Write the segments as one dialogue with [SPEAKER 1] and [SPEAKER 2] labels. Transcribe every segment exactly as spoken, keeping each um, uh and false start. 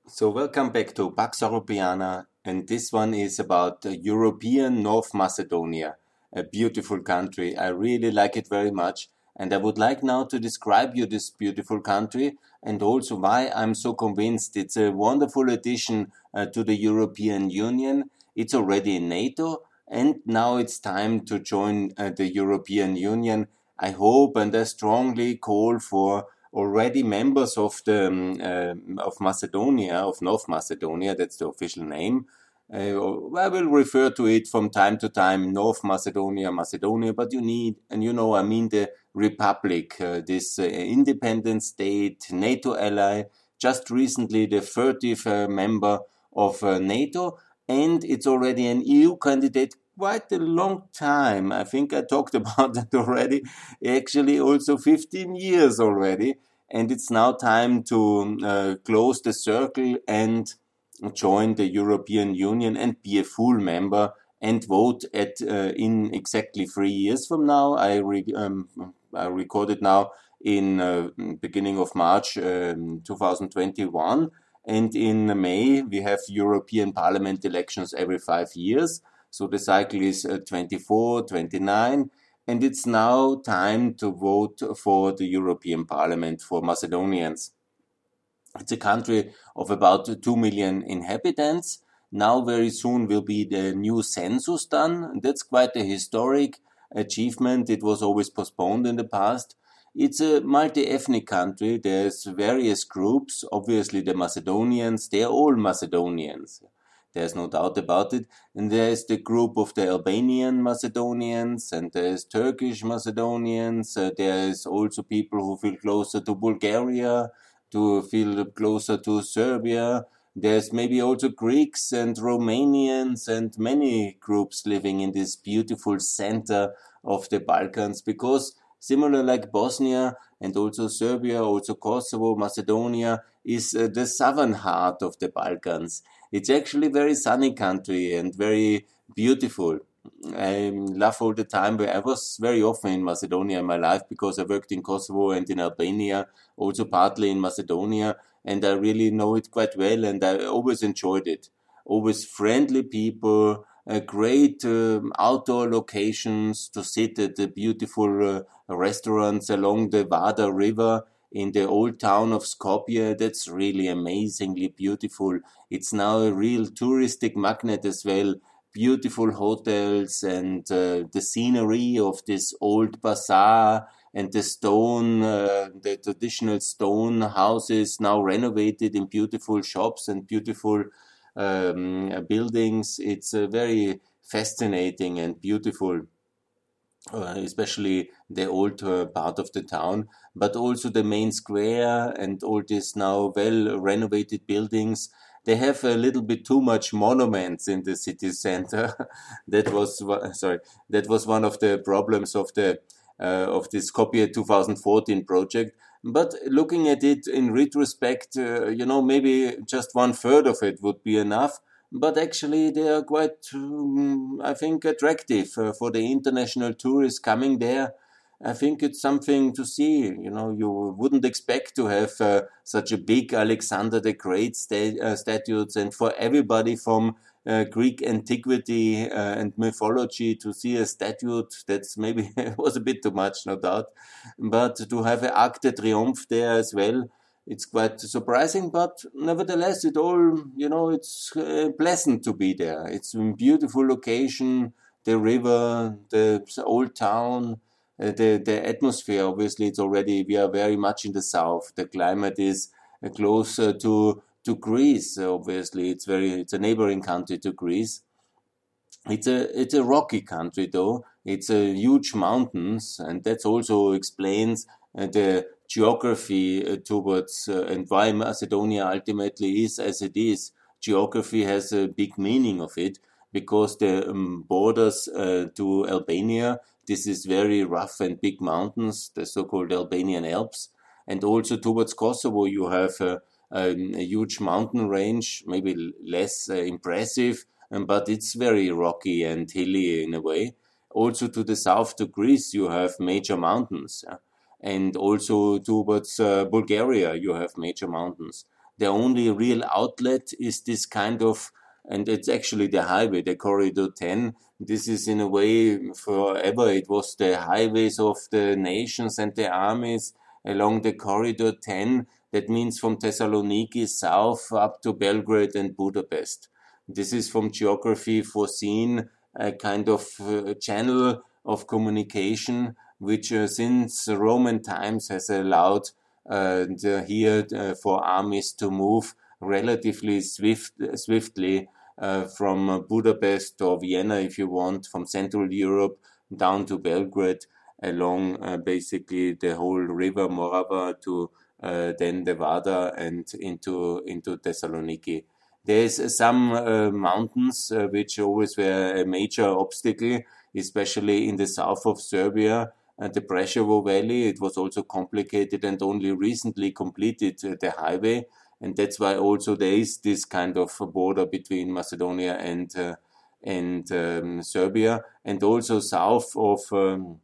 [SPEAKER 1] So welcome back to Pax Europiana, and this one is about uh, European North Macedonia, a beautiful country. I really like it very much, and I would like now to describe you this beautiful country and also why I'm so convinced it's a wonderful addition uh, to the European Union. It's already in NATO, and now it's time to join uh, the European Union. I hope and I strongly call for already members of the um, uh, of Macedonia, of North Macedonia, that's the official name. Uh, I will refer to it from time to time, North Macedonia, Macedonia, but you need, and you know, I mean the Republic, uh, this uh, independent state, NATO ally, just recently the thirtieth uh, member of uh, NATO, and it's already an E U candidate quite a long time. I think I talked about that already. Actually, also fifteen years already. And it's now time to uh, close the circle and join the European Union and be a full member and vote at uh, in exactly three years from now. I, re- um, I recorded now in uh, beginning of March um, twenty twenty-one. And in May, we have European Parliament elections every five years. So the cycle is uh, twenty-four, twenty-nine, and it's now time to vote for the European Parliament for Macedonians. It's a country of about two million inhabitants. Now very soon will be the new census done. That's quite a historic achievement. It was always postponed in the past. It's a multi-ethnic country. There's various groups. Obviously the Macedonians, they're all Macedonians. There's no doubt about it. And there's the group of the Albanian Macedonians, and there's Turkish Macedonians. Uh, there's also people who feel closer to Bulgaria, to feel closer to Serbia. There's maybe also Greeks and Romanians and many groups living in this beautiful center of the Balkans, because similar like Bosnia and also Serbia, also Kosovo, Macedonia is uh, the southern heart of the Balkans. It's actually a very sunny country and very beautiful. I laugh all the time, but I was very often in Macedonia in my life because I worked in Kosovo and in Albania, also partly in Macedonia, and I really know it quite well, and I always enjoyed it. Always friendly people, uh, great um, outdoor locations to sit at the beautiful uh, restaurants along the Vardar River in the old town of Skopje. That's really amazingly beautiful. It's now a real touristic magnet as well. Beautiful hotels and uh, the scenery of this old bazaar and the stone, uh, the traditional stone houses now renovated in beautiful shops and beautiful um, buildings. It's uh, very fascinating and beautiful. Uh, especially the old uh, part of the town, but also the main square and all these now well renovated buildings. They have a little bit too much monuments in the city center. that was sorry, that was one of the problems of the uh, of this Skopje twenty fourteen project. But looking at it in retrospect, uh, you know, maybe just one third of it would be enough, but actually they are quite, um, I think, attractive uh, for the international tourists coming there. I think it's something to see. You know, you wouldn't expect to have uh, such a big Alexander the Great sta- uh, statues, and for everybody from uh, Greek antiquity uh, and mythology to see a statue that's maybe was a bit too much, no doubt. But to have an Arc de Triomphe there as well, it's quite surprising, but nevertheless, it all, you know, it's uh, pleasant to be there. It's a beautiful location, the river, the old town, uh, the, the atmosphere. Obviously, it's already, we are very much in the south. The climate is uh, closer to, to Greece. Obviously, it's very, it's a neighboring country to Greece. It's a it's a rocky country though. It's a huge mountains, and that also explains uh, the geography uh, towards uh, and why Macedonia ultimately is as it is. Geography has a big meaning of it because the um, borders uh, to Albania. This is very rough and big mountains, the so-called Albanian Alps, and also towards Kosovo you have uh, um, a huge mountain range, maybe less uh, impressive, um, but it's very rocky and hilly in a way. Also to the south to Greece, you have major mountains. uh, And also towards uh, Bulgaria, you have major mountains. The only real outlet is this kind of, and it's actually the highway, the Corridor ten. This is in a way forever. It was the highways of the nations and the armies along the Corridor ten. That means from Thessaloniki south up to Belgrade and Budapest. This is from geography foreseen a kind of uh, channel of communication, which uh, since Roman times has allowed uh, the, here uh, for armies to move relatively swift, swiftly uh, from Budapest or Vienna, if you want, from Central Europe down to Belgrade, along uh, basically the whole river Morava to uh, then the Vardar and into into Thessaloniki. There's some uh, mountains uh, which always were a major obstacle, especially in the south of Serbia, uh, the Preševo Valley. It was also complicated and only recently completed uh, the highway. And that's why also there is this kind of border between Macedonia and uh, and um, Serbia, and also south of um,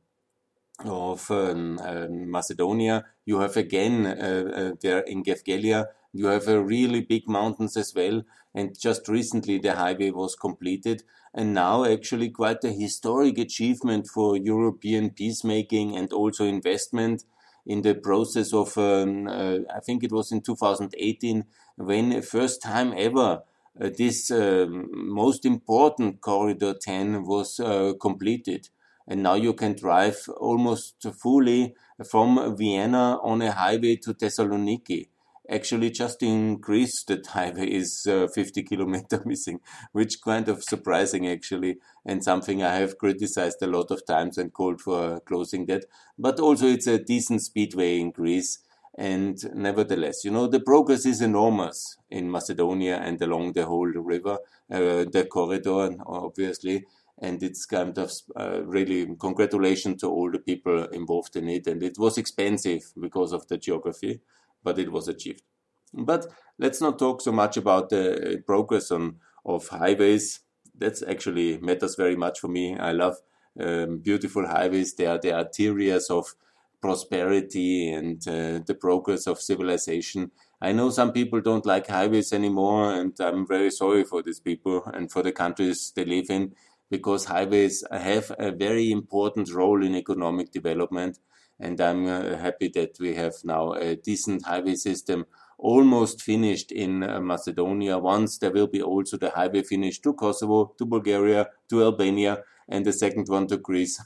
[SPEAKER 1] of um, uh, Macedonia, you have again uh, uh, there in Gevgelia, you have a really big mountains as well. And just recently the highway was completed, and now actually quite a historic achievement for European peacemaking and also investment in the process of, um, uh, I think it was in two thousand eighteen, when first time ever uh, this uh, most important Corridor ten was uh, completed. And now you can drive almost fully from Vienna on a highway to Thessaloniki. Actually, just in Greece, the highway is uh, fifty kilometers missing, which kind of surprising actually, and something I have criticized a lot of times and called for closing that. But also it's a decent speedway in Greece. And nevertheless, you know, the progress is enormous in Macedonia and along the whole river, uh, the corridor, obviously. And it's kind of uh, really congratulations to all the people involved in it. And it was expensive because of the geography, but it was achieved. But let's not talk so much about the progress on of highways. That's actually matters very much for me. I love um, beautiful highways. They are the arteries of prosperity and uh, the progress of civilization. I know some people don't like highways anymore, and I'm very sorry for these people and for the countries they live in, because highways have a very important role in economic development. And I'm uh, happy that we have now a decent highway system almost finished in uh, Macedonia. Once there will be also the highway finished to Kosovo, to Bulgaria, to Albania, and the second one to Greece.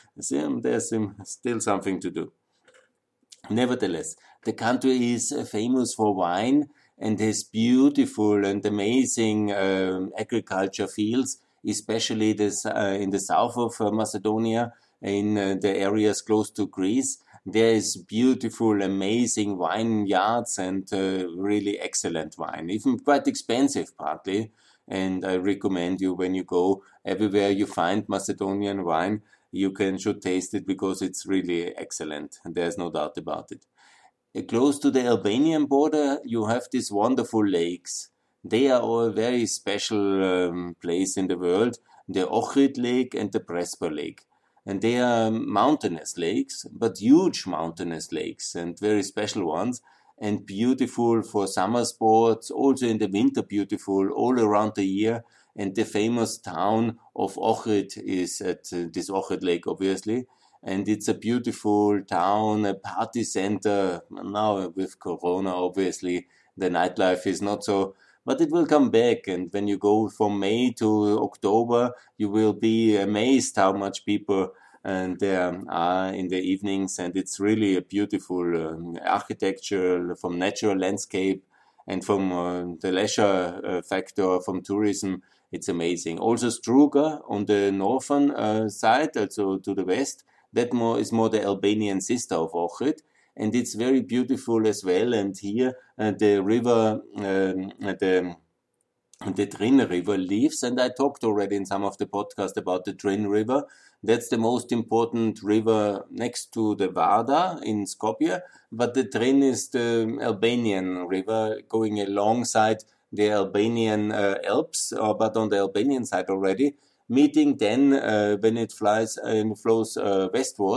[SPEAKER 1] There's still something to do. Nevertheless, the country is famous for wine and has beautiful and amazing um, agriculture fields, especially this, uh, in the south of uh, Macedonia, in uh, the areas close to Greece. There is beautiful, amazing vineyards and uh, really excellent wine, even quite expensive partly. And I recommend you, when you go everywhere you find Macedonian wine, you can should taste it, because it's really excellent. And there's no doubt about it. Uh, close to the Albanian border, you have these wonderful lakes. They are a very special um, place in the world, the Ohrid Lake and the Prespa Lake. And they are mountainous lakes, but huge mountainous lakes and very special ones, and beautiful for summer sports, also in the winter beautiful all around the year. And the famous town of Ohrid is at uh, this Ohrid Lake, obviously. And it's a beautiful town, a party center. Now with Corona, obviously, the nightlife is not so, but it will come back. And when you go from May to October, you will be amazed how much people and there are in the evenings. And it's really a beautiful um, architecture from natural landscape and from uh, the leisure uh, factor, from tourism. It's amazing. Also Struga on the northern uh, side, also to the west, that more is more the Albanian sister of Ohrid. And it's very beautiful as well. And here uh, the river, um, the the Drin River leaves. And I talked already in some of the podcasts about the Drin River. That's the most important river next to the Vardar in Skopje. But the Drin is the Albanian river going alongside the Albanian uh, Alps, uh, but on the Albanian side already, meeting then uh, when it flies and uh, flows uh, westwards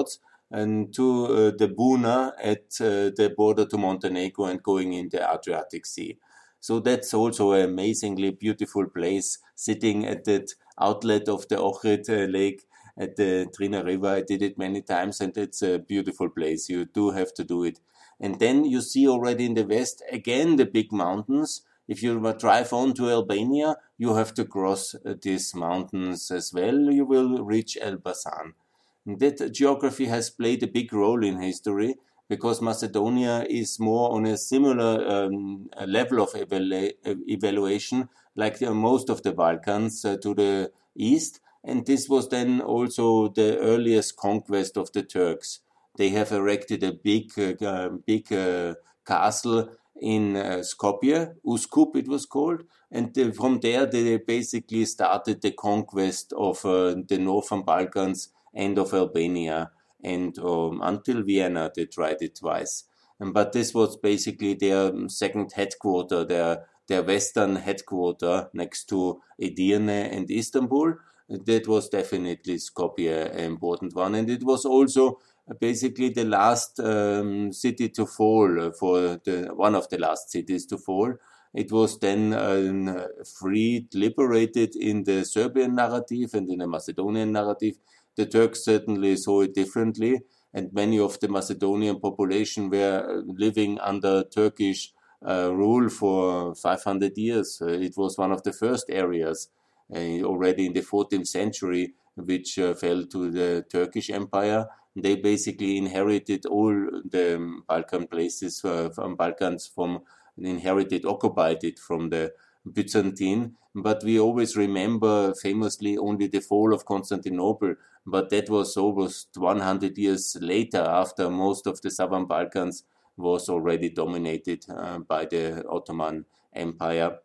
[SPEAKER 1] and to uh, the Buna at uh, the border to Montenegro and going in the Adriatic Sea. So that's also an amazingly beautiful place, sitting at that outlet of the Ohrid uh, Lake at the Drina River. I did it many times, and it's a beautiful place. You do have to do it. And then you see already in the west, again, the big mountains. If you drive on to Albania, you have to cross uh, these mountains as well. You will reach Elbasan. That geography has played a big role in history because Macedonia is more on a similar um, level of evalu- evaluation like the, most of the Balkans uh, to the east. And this was then also the earliest conquest of the Turks. They have erected a big, uh, big uh, castle in uh, Skopje, Uskup it was called, and uh, from there they basically started the conquest of uh, the Northern Balkans and of Albania, and um, until Vienna they tried it twice. And, but this was basically their second headquarter, their their western headquarter next to Edirne and Istanbul. That was definitely Skopje, an important one, and it was also basically the last um, city to fall, for the one of the last cities to fall. It was then uh, freed, liberated in the Serbian narrative and in the Macedonian narrative. The Turks certainly saw it differently, and many of the Macedonian population were living under Turkish uh, rule for five hundred years. Uh, it was one of the first areas uh, already in the fourteenth century which uh, fell to the Turkish Empire. They basically inherited all the Balkan places uh, from Balkans from inherited, occupied it from the Byzantine. But we always remember famously only the fall of Constantinople. But that was almost one hundred years later, after most of the southern Balkans was already dominated uh, by the Ottoman Empire.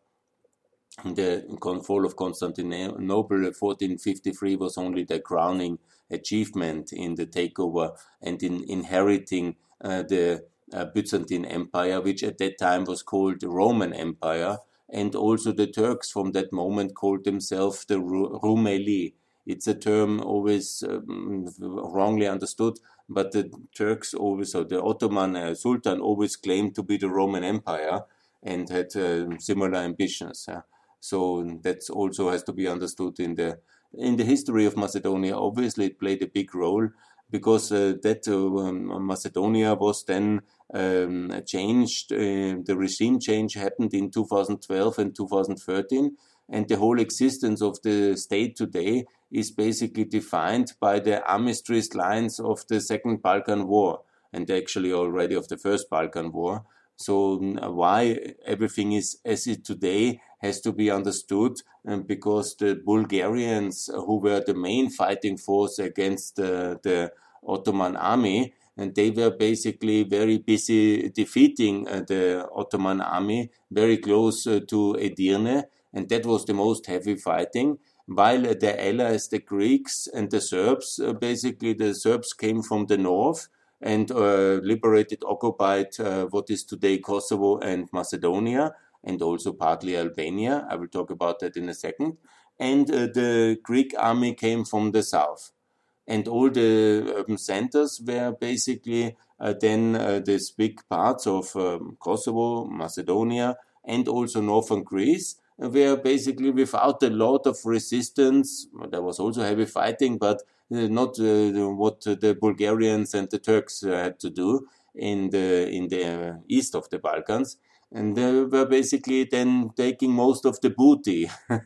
[SPEAKER 1] The fall of Constantinople, fourteen fifty-three, was only the crowning achievement in the takeover and in inheriting uh, the uh, Byzantine Empire, which at that time was called the Roman Empire, and also the Turks from that moment called themselves the Rumeli. It's a term always um, wrongly understood, but the Turks always, or the Ottoman uh, Sultan always claimed to be the Roman Empire and had uh, similar ambitions. Uh. So that also has to be understood in the in the history of Macedonia. Obviously, it played a big role because uh, that uh, um, Macedonia was then um, changed. Uh, the regime change happened in two thousand twelve and two thousand thirteen, and the whole existence of the state today is basically defined by the armistice lines of the Second Balkan War, and actually already of the First Balkan War. So why everything is as it today has to be understood, um, because the Bulgarians, who were the main fighting force against uh, the Ottoman army, and they were basically very busy defeating uh, the Ottoman army very close uh, to Edirne, and that was the most heavy fighting. While uh, the allies, the Greeks and the Serbs, uh, basically the Serbs came from the north and uh, liberated, occupied uh, what is today Kosovo and Macedonia, and also partly Albania. I will talk about that in a second. And uh, the Greek army came from the south. And all the urban centers were basically uh, then uh, these big parts of um, Kosovo, Macedonia, and also northern Greece were basically without a lot of resistance. There was also heavy fighting, but uh, not uh, what the Bulgarians and the Turks uh, had to do in the in the east of the Balkans. And they were basically then taking most of the booty.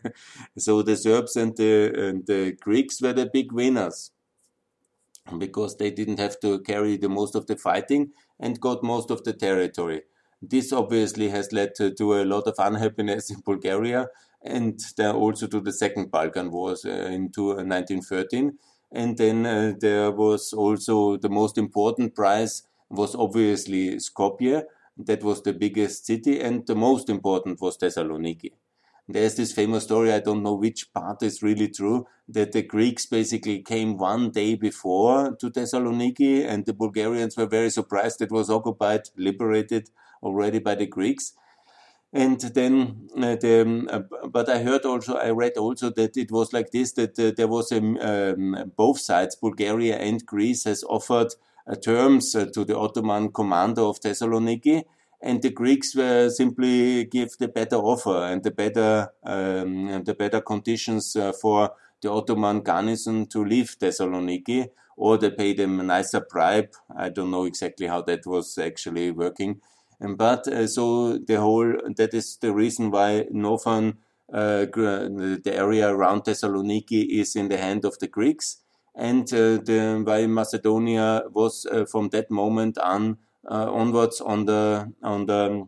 [SPEAKER 1] So the Serbs and the, and the Greeks were the big winners, because they didn't have to carry the most of the fighting and got most of the territory. This obviously has led to, to a lot of unhappiness in Bulgaria, and then also to the Second Balkan Wars uh, in nineteen thirteen. And then uh, there was also the most important prize was obviously Skopje. That was the biggest city, and the most important was Thessaloniki. There's this famous story, I don't know which part is really true, that the Greeks basically came one day before to Thessaloniki, and the Bulgarians were very surprised it was occupied, liberated already by the Greeks. And then uh, the, uh, but I heard also, I read also that it was like this, that uh, there was a, um, both sides, Bulgaria and Greece, has offered uh, terms uh, to the Ottoman commander of Thessaloniki, and the Greeks were simply give the better offer and the better, um, the better conditions uh, for the Ottoman garrison to leave Thessaloniki, or they paid them a nicer bribe. I don't know exactly how that was actually working. But uh, so the whole, that is the reason why northern, uh, the area around Thessaloniki is in the hand of the Greeks, and uh, the, why Macedonia was uh, from that moment on uh, onwards on the on the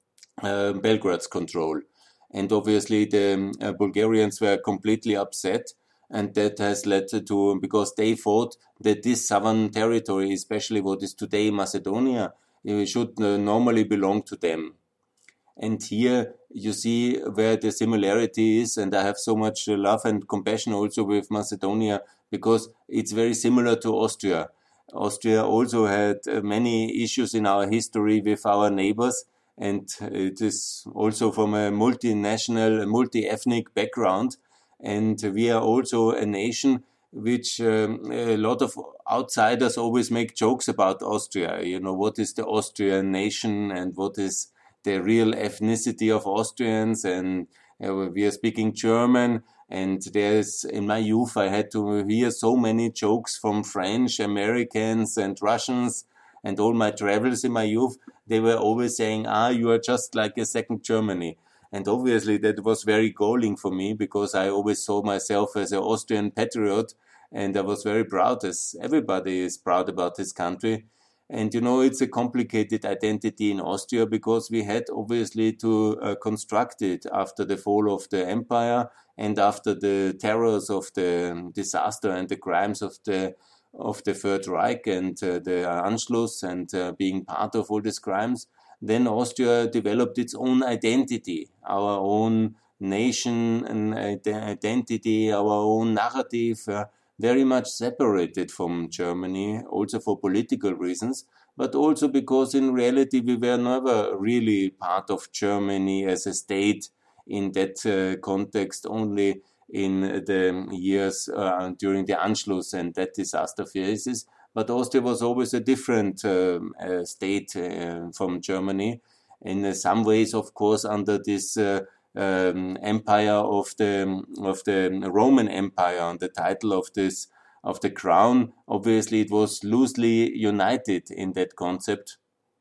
[SPEAKER 1] uh, Belgrade's control. And obviously the uh, Bulgarians were completely upset, and that has led to, because they thought that this southern territory, especially what is today Macedonia, it should uh, normally belong to them. And here you see where the similarity is, and I have so much love and compassion also with Macedonia, because it's very similar to Austria. Austria also had uh, many issues in our history with our neighbors, and it is also from a multinational, multi-ethnic background, and we are also a nation which um, a lot of outsiders always make jokes about Austria. You know, what is the Austrian nation and what is the real ethnicity of Austrians, and uh, we are speaking German. And there's, in my youth, I had to hear so many jokes from French, Americans, and Russians, and all my travels in my youth. They were always saying, ah, you are just like a second Germany. And obviously that was very galling for me, because I always saw myself as an Austrian patriot, and I was very proud, as everybody is proud about this country. And you know, it's a complicated identity in Austria, because we had obviously to uh, construct it after the fall of the empire and after the terrors of the disaster and the crimes of the of the Third Reich and uh, the Anschluss, and uh, being part of all these crimes. Then Austria developed its own identity, our own nation and identity, our own narrative, uh, very much separated from Germany, also for political reasons, but also because in reality we were never really part of Germany as a state in that uh, context, only in the years uh, during the Anschluss and that disaster phases. But Austria was always a different uh, uh, state uh, from Germany. In uh, some ways, of course, under this uh, um, empire of the of the Roman Empire, on the title of this of the crown, obviously it was loosely united in that concept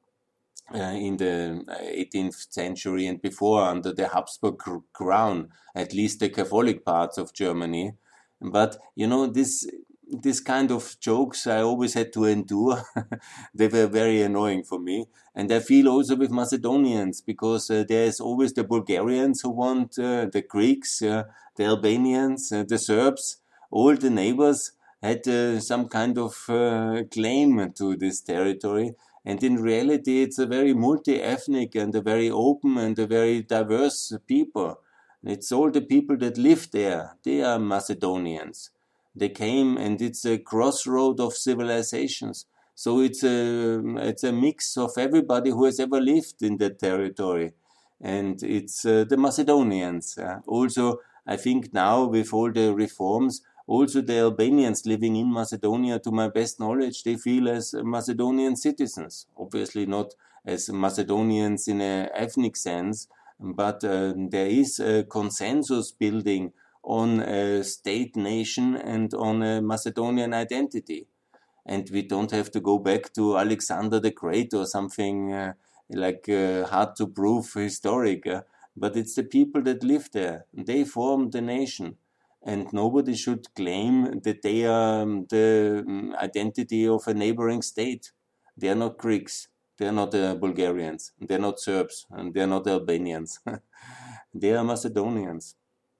[SPEAKER 1] uh, in the eighteenth century and before, under the Habsburg crown, at least the Catholic parts of Germany. But you know, this this kind of jokes I always had to endure. They were very annoying for me. And I feel also with Macedonians, because uh, there's always the Bulgarians who want, uh, the Greeks, uh, the Albanians, uh, the Serbs, all the neighbors had uh, some kind of uh, claim to this territory. And in reality, it's a very multi-ethnic and a very open and a very diverse people. It's all the people that live there. They are Macedonians. They came, and it's a crossroad of civilizations. So it's a it's a mix of everybody who has ever lived in that territory, and it's uh, the Macedonians. Uh, also, I think now with all the reforms, also the Albanians living in Macedonia, to my best knowledge, they feel as Macedonian citizens. Obviously not as Macedonians in an ethnic sense, but uh, there is a consensus building on a state nation and on a Macedonian identity. And we don't have to go back to Alexander the Great or something uh, like uh, hard to prove historic, uh, but it's the people that live there. They form the nation, and nobody should claim that they are um, the um, identity of a neighboring state. They are not Greeks. They are not uh, Bulgarians. They are not Serbs, and they are not Albanians. They are Macedonians.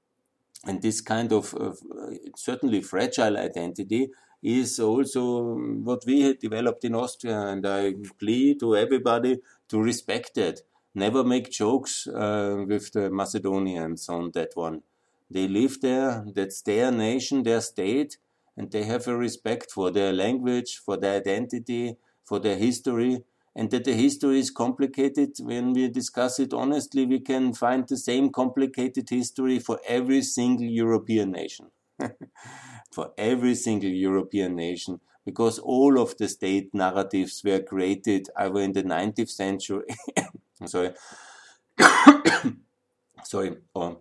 [SPEAKER 1] And this kind of uh, certainly fragile identity is also what we had developed in Austria, and I plead to everybody to respect that. Never make jokes uh, with the Macedonians on that one. They live there, that's their nation, their state, and they have a respect for their language, for their identity, for their history, and that the history is complicated. When we discuss it honestly, we can find the same complicated history for every single European nation. For every single European nation, because all of the state narratives were created either in the nineteenth century, sorry, sorry, or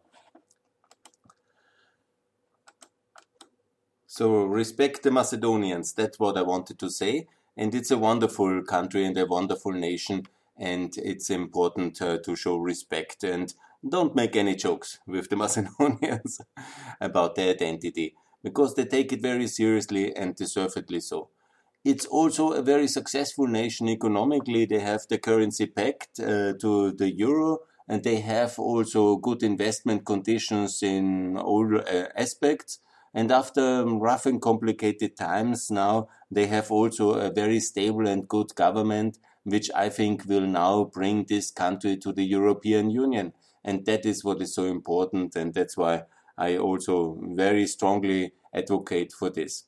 [SPEAKER 1] so respect the Macedonians. That's what I wanted to say. And it's a wonderful country and a wonderful nation. And it's important uh, to show respect and don't make any jokes with the Macedonians about their identity, because they take it very seriously and deservedly so. It's also a very successful nation economically. They have the currency pegged uh, to the euro, and they have also good investment conditions in all uh, aspects. And after rough and complicated times now, they have also a very stable and good government, which I think will now bring this country to the European Union. And that is what is so important. And that's why I also very strongly advocate for this.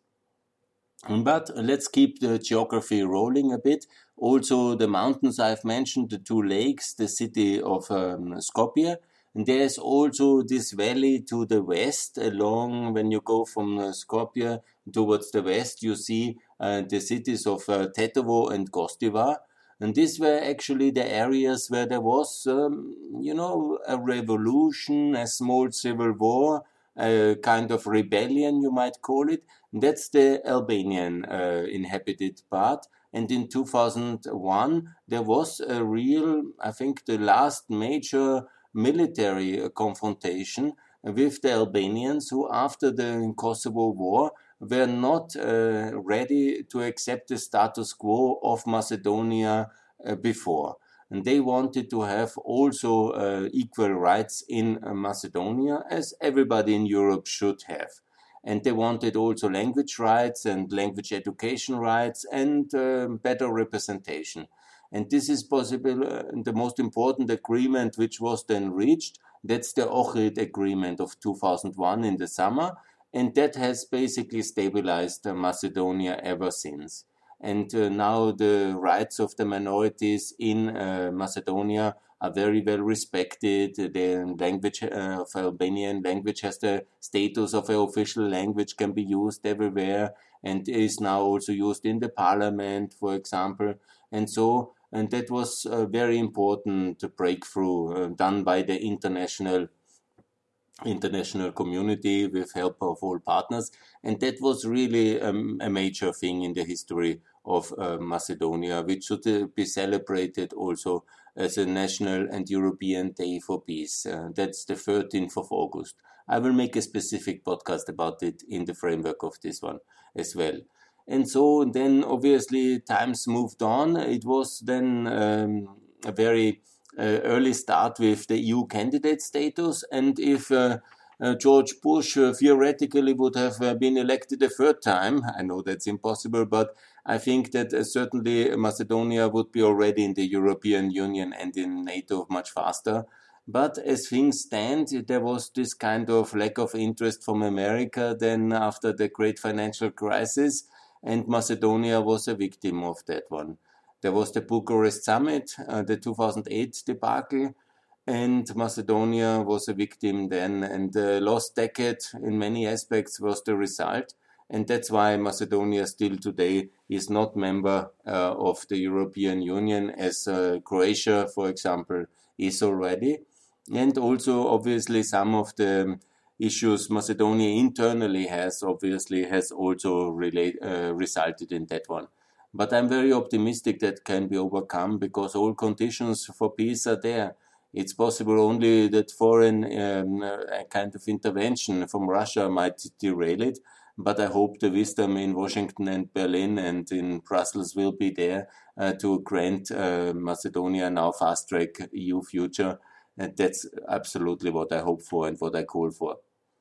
[SPEAKER 1] But let's keep the geography rolling a bit. Also, the mountains I've mentioned, the two lakes, the city of um, Skopje. And there's also this valley to the west, along when you go from uh, Skopje towards the west, you see uh, the cities of uh, Tetovo and Gostivar. And these were actually the areas where there was, um, you know, a revolution, a small civil war, a kind of rebellion, you might call it. That's the Albanian uh, inhabited part. And in two thousand one, there was a real, I think, the last major military confrontation with the Albanians, who after the Kosovo War were not uh, ready to accept the status quo of Macedonia uh, before. And they wanted to have also uh, equal rights in uh, Macedonia, as everybody in Europe should have. And they wanted also language rights and language education rights and uh, better representation. And this is possible, uh, the most important agreement which was then reached, that's the Ohrid Agreement of two thousand one in the summer, and that has basically stabilized uh, Macedonia ever since. And uh, now the rights of the minorities in uh, Macedonia are very well respected. The language uh, of Albanian language has the status of an official language, can be used everywhere, and is now also used in the parliament, for example. And so, and that was a very important breakthrough uh, done by the international international community with help of all partners. And that was really um, a major thing in the history of uh, Macedonia, which should uh, be celebrated also as a national and European day for peace. Uh, that's the thirteenth of August. I will make a specific podcast about it in the framework of this one as well. And so then obviously times moved on. It was then um, a very uh, early start with the E U candidate status. And if uh, uh, George Bush uh, theoretically would have uh, been elected a third time, I know that's impossible, but I think that uh, certainly Macedonia would be already in the European Union and in NATO much faster. But as things stand, there was this kind of lack of interest from America then after the great financial crisis, and Macedonia was a victim of that one. There was the Bucharest summit, uh, the two thousand eight debacle, and Macedonia was a victim then, and the lost decade in many aspects was the result. And that's why Macedonia still today is not member uh, of the European Union, as uh, Croatia, for example, is already. And also, obviously, some of the issues Macedonia internally has, obviously, has also relate, uh, resulted in that one. But I'm very optimistic that can be overcome, because all conditions for peace are there. It's possible only that foreign um, uh, kind of intervention from Russia might derail it. But I hope the wisdom in Washington and Berlin and in Brussels will be there uh, to grant uh, Macedonia now fast-track E U future. And that's absolutely what I hope for and what I call for.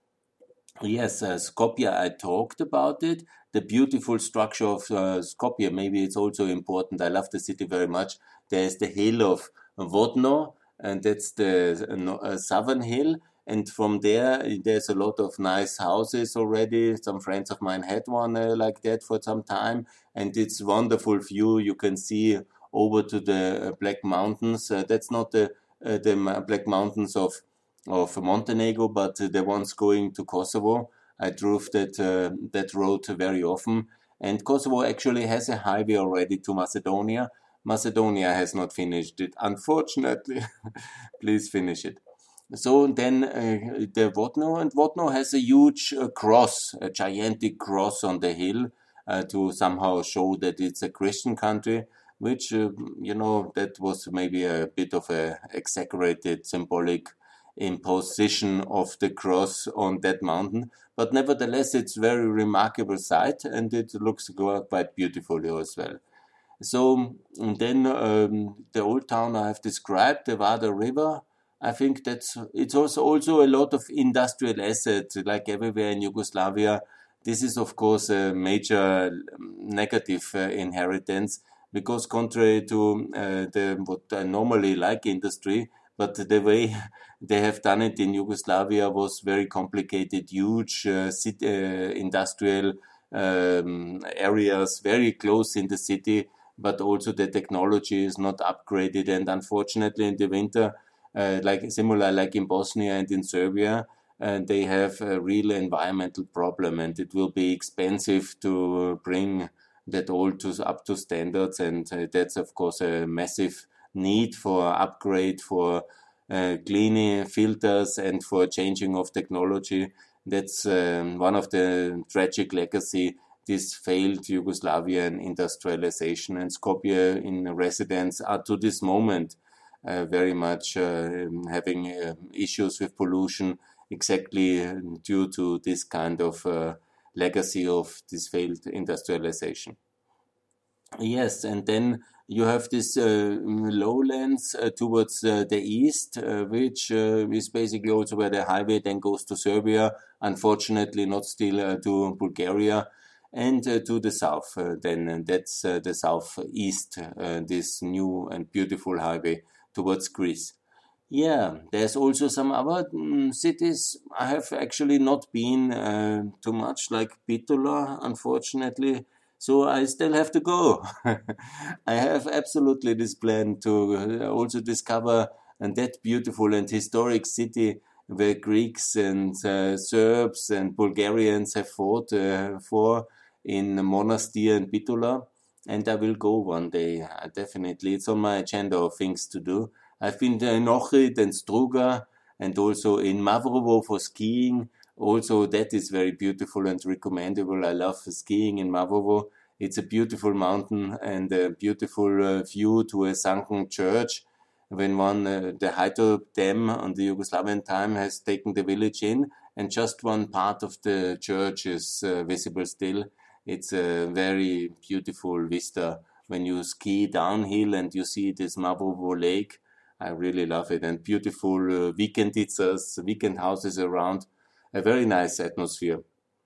[SPEAKER 1] Yes, uh, Skopje, I talked about it. The beautiful structure of uh, Skopje, maybe it's also important. I love the city very much. There's the hill of Vodno, and that's the uh, southern hill. And from there, there's a lot of nice houses already. Some friends of mine had one uh, like that for some time. And it's wonderful view. You can see over to the uh, Black Mountains. Uh, that's not the uh, the Black Mountains of of Montenegro, but uh, the ones going to Kosovo. I drove that uh, that road very often, and Kosovo actually has a highway already to Macedonia. Macedonia has not finished it, unfortunately. Please finish it. So then uh, the Vodno, and Vodno has a huge uh, cross, a gigantic cross on the hill uh, to somehow show that it's a Christian country, which, uh, you know, that was maybe a bit of a exaggerated symbolic imposition of the cross on that mountain. But nevertheless, it's a very remarkable sight, and it looks quite beautiful as well. So then um, the old town I have described, the Vardar River, I think that's it's also also a lot of industrial assets, like everywhere in Yugoslavia. This is of course a major negative uh, inheritance, because contrary to uh, the what I normally like industry, but the way they have done it in Yugoslavia was very complicated, huge uh, city, uh, industrial um, areas very close in the city, but also the technology is not upgraded, and unfortunately in the winter, uh, like similar like in Bosnia and in Serbia, uh, they have a real environmental problem, and it will be expensive to bring that all to up to standards, and uh, that's of course a massive need for upgrade, for uh, cleaning filters, and for changing of technology. That's um, one of the tragic legacy, this failed Yugoslavian industrialization, and Skopje in residents are to this moment uh, very much uh, having uh, issues with pollution, exactly due to this kind of uh, legacy of this failed industrialization. Yes, and then you have this uh, lowlands uh, towards uh, the east, uh, which uh, is basically also where the highway then goes to Serbia, unfortunately not still uh, to Bulgaria, and uh, to the south. Uh, then and that's uh, the southeast, uh, this new and beautiful highway towards Greece. Yeah, there's also some other mm, cities I have actually not been uh, too much, like Bitola, unfortunately. So I still have to go. I have absolutely this plan to uh, also discover and that beautiful and historic city where Greeks and uh, Serbs and Bulgarians have fought uh, for in Monastir and Bitola. And I will go one day, uh, definitely. It's on my agenda of things to do. I've been in Ohrid and Struga, and also in Mavrovo for skiing. Also, that is very beautiful and recommendable. I love skiing in Mavrovo. It's a beautiful mountain and a beautiful uh, view to a sunken church. When one, uh, the Hajduk Dam on the Yugoslavian time has taken the village in, and just one part of the church is uh, visible still. It's a very beautiful vista when you ski downhill and you see this Mavrovo lake. I really love it, and beautiful uh, weekendizas, weekend houses around. A very nice atmosphere.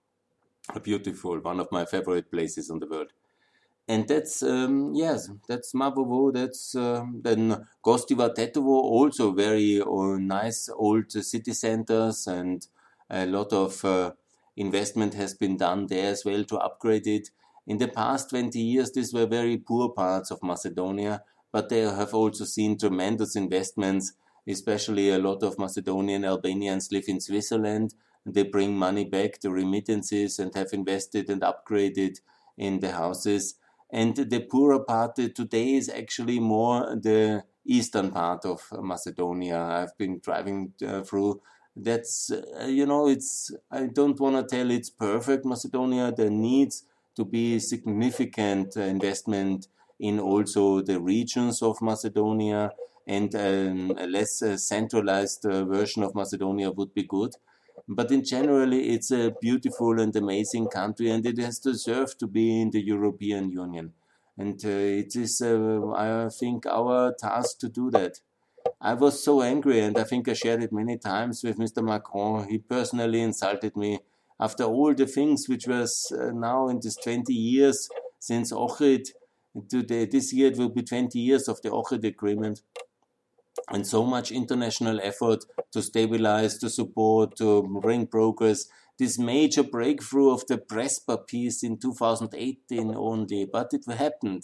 [SPEAKER 1] Beautiful, one of my favorite places in the world. And that's, um, yes, that's Mavrovo, that's uh, then Gostivar Tetovo, also very uh, nice old city centers, and a lot of uh, investment has been done there as well to upgrade it. In the past twenty years, these were very poor parts of Macedonia, but they have also seen tremendous investments, especially a lot of Macedonian Albanians live in Switzerland. They bring money back, the remittances, and have invested and upgraded in the houses. And the poorer part today is actually more the eastern part of Macedonia. I've been driving uh, through. That's, uh, you know, it's, I don't want to tell it's perfect Macedonia. There needs to be significant uh, investment in also the regions of Macedonia, and um, a less uh, centralized uh, version of Macedonia would be good. But in generally, it's a beautiful and amazing country, and it has deserved to be in the European Union. And uh, it is, uh, I think, our task to do that. I was so angry, and I think I shared it many times with Mister Macron. He personally insulted me after all the things which was uh, now in this twenty years since Ohrid. Today, this year it will be twenty years of the Ohrid Agreement. And so much international effort to stabilize, to support, to bring progress. This major breakthrough of the Prespa peace in two thousand eighteen only, but it happened.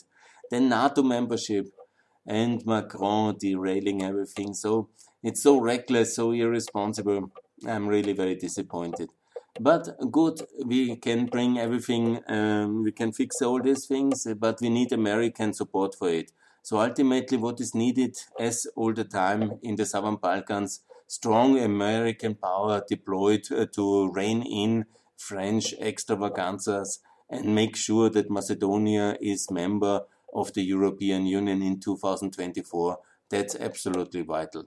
[SPEAKER 1] then NATO membership, and Macron derailing everything. So it's so reckless, so irresponsible. I'm really very disappointed. But good, we can bring everything, um, we can fix all these things, but we need American support for it. So ultimately what is needed, as all the time in the Southern Balkans, strong American power deployed uh, to rein in French extravaganzas and make sure that Macedonia is member of the European Union in two thousand twenty-four. That's absolutely vital.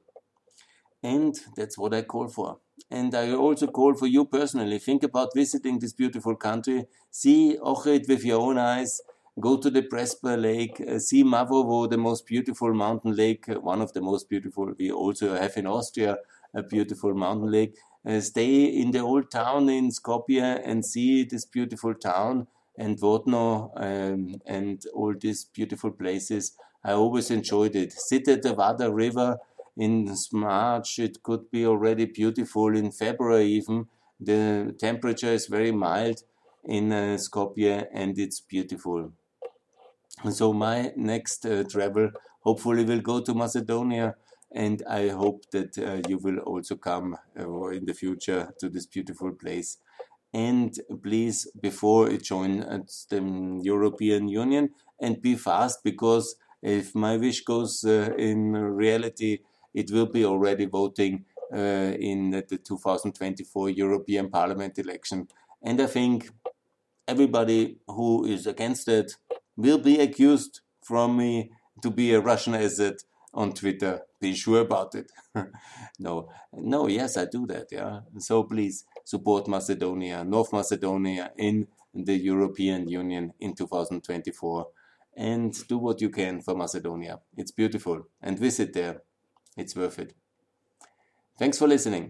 [SPEAKER 1] And that's what I call for. And I also call for you personally. Think about visiting this beautiful country. See Ohrid with your own eyes. Go to the Prespa Lake. Uh, see Mavovo, the most beautiful mountain lake, uh, one of the most beautiful. We also have in Austria a beautiful mountain lake. Uh, stay in the old town in Skopje and see this beautiful town and Vodno um, and all these beautiful places. I always enjoyed it. Sit at the Vardar River. In March, it could be already beautiful. In February, even the temperature is very mild in uh, Skopje, and it's beautiful. So my next uh, travel hopefully will go to Macedonia, and I hope that uh, you will also come uh, in the future to this beautiful place. And please, before you join the European Union, and be fast, because if my wish goes uh, in reality, it will be already voting uh, in the two thousand twenty-four European Parliament election. And I think everybody who is against it will be accused from me to be a Russian asset on Twitter. Be sure about it. no, no, yes, I do that. Yeah. So please support Macedonia, North Macedonia in the European Union in two thousand twenty-four, and do what you can for Macedonia. It's beautiful, and visit there. It's worth it. Thanks for listening.